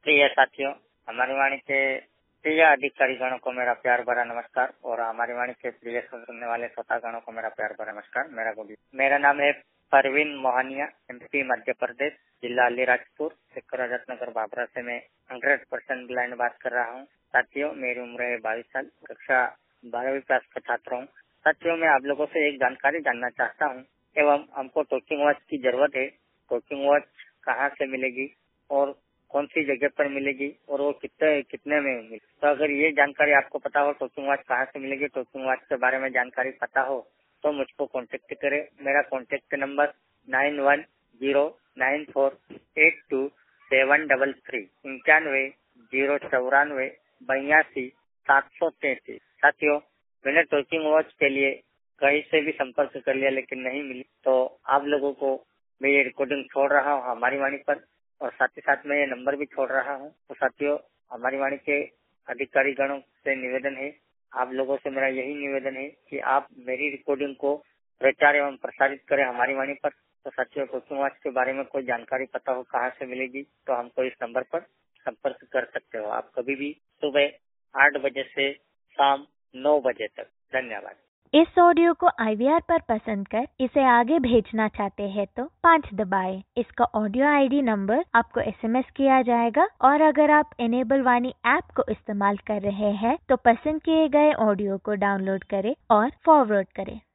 प्रिय साथियों, हमारी वाणी के प्रिय अधिकारी गणों को मेरा प्यार भरा नमस्कार और हमारी वाणी के प्रिय सुनने वाले श्रोता गणों को मेरा प्यार भरा नमस्कार। मेरा नाम है परवीन मोहनिया, एमपी मध्य प्रदेश, जिला अलीराजपुर, सेक्टर रत्नगर बाबरा से मैं 100% ब्लाइंड बात कर रहा हूँ। साथियों, मेरी उम्र है 22 साल, कक्षा 12वीं क्लास का छात्र हूँ। साथियों, मैं आप लोगों से एक जानकारी जानना चाहता हूँ एवं हमको टॉकिंग वॉच की जरूरत है। टॉकिंग वॉच कहाँ से मिलेगी और कौन सी जगह पर मिलेगी और वो कितने में मिलेगी? तो अगर ये जानकारी आपको पता हो, टॉकिंग वॉच कहाँ से मिलेगी, टॉकिंग वॉच के बारे में जानकारी पता हो तो मुझको कांटेक्ट करें। मेरा कांटेक्ट नंबर 9109482733 9109482733। साथियों, मैंने टॉकिंग वॉच के लिए कहीं से भी संपर्क कर लिया लेकिन नहीं मिली, तो आप लोगों को मैं ये रिकॉर्डिंग छोड़ रहा हूँ हमारी वाणी पर और साथ ही साथ मैं ये नंबर भी छोड़ रहा हूँ। तो साथियों, हमारी वाणी के अधिकारी गणों से निवेदन है, आप लोगों से मेरा यही निवेदन है कि आप मेरी रिकॉर्डिंग को प्रचार एवं प्रसारित करें हमारी वाणी पर। तो साथियों, टॉकिंग वॉच के बारे में कोई जानकारी पता हो कहाँ से मिलेगी तो हमको इस नंबर पर संपर्क कर सकते हो। आप कभी भी सुबह 8 बजे से शाम 9 बजे तक। धन्यवाद। इस ऑडियो को IVR पर पसंद कर इसे आगे भेजना चाहते हैं तो 5 दबाएं। इसका ऑडियो ID नंबर आपको SMS किया जाएगा और अगर आप इनेबल वाणी ऐप को इस्तेमाल कर रहे हैं तो पसंद किए गए ऑडियो को डाउनलोड करें और फॉरवर्ड करें।